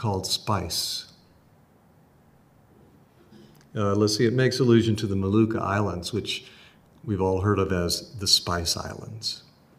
called spice. Let's see, it makes allusion to the Molucca Islands, which we've all heard of as the Spice Islands.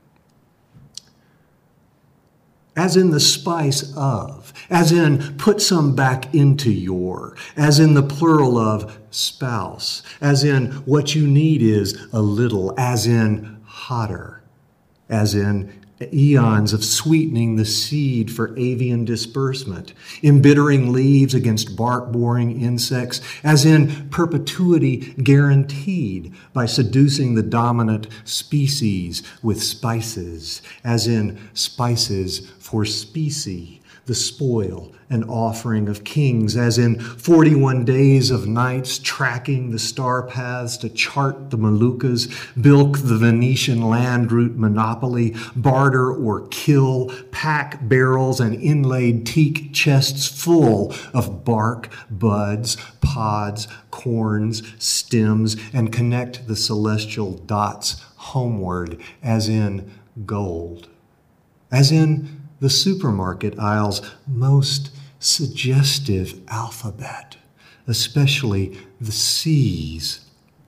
As in the spice of, as in put some back into your, as in the plural of spouse, as in what you need is a little, as in hotter, as in eons of sweetening the seed for avian disbursement, embittering leaves against bark-boring insects, as in perpetuity guaranteed by seducing the dominant species with spices, as in spices for specie, the spoil and offering of kings, as in 41 days of nights tracking the star paths to chart the Moluccas, bilk the Venetian land route monopoly, barter or kill, pack barrels and inlaid teak chests full of bark, buds, pods, corns, stems, and connect the celestial dots homeward, as in gold, as in the supermarket aisle's most suggestive alphabet, especially the C's: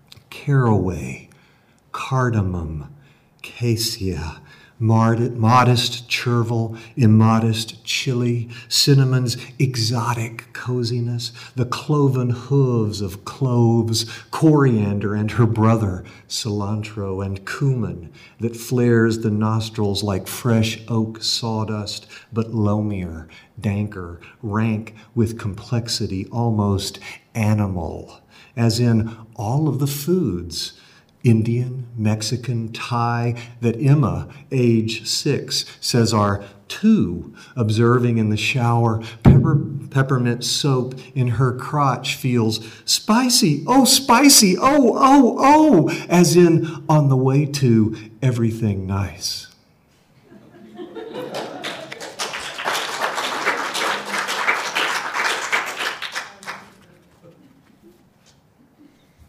caraway, cardamom, cassia, modest chervil, immodest chili, cinnamon's exotic coziness, the cloven hooves of cloves, coriander and her brother, cilantro, and cumin that flares the nostrils like fresh oak sawdust, but loamier, danker, rank with complexity, almost animal, as in all of the foods, Indian, Mexican, Thai, that Emma, age 6, says are two, observing in the shower, peppermint soap in her crotch feels spicy, oh, as in on the way to everything nice.